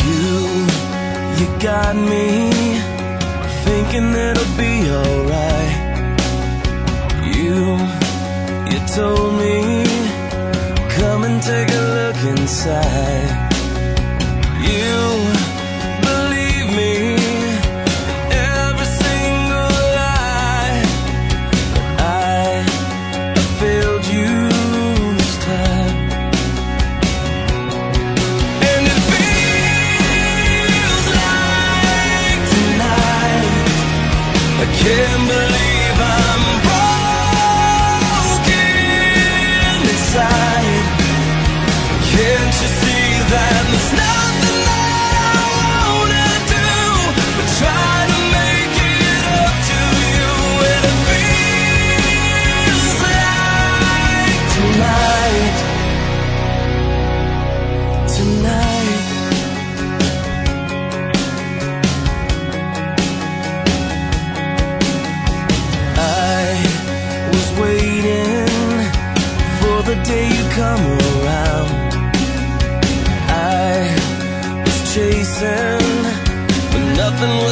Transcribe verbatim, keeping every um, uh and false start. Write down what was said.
You, you got me thinking it'll be alright. You, you told me, come and take a look inside. You believe me in every single lie, but I, I failed you this time. And it feels like tonight I can't believe I'm broken inside. Can't you see that there's nothing that I wanna do but try to make it up to you? And it feels like tonight, tonight. I was waiting for the day you come around. I was chasing, but nothing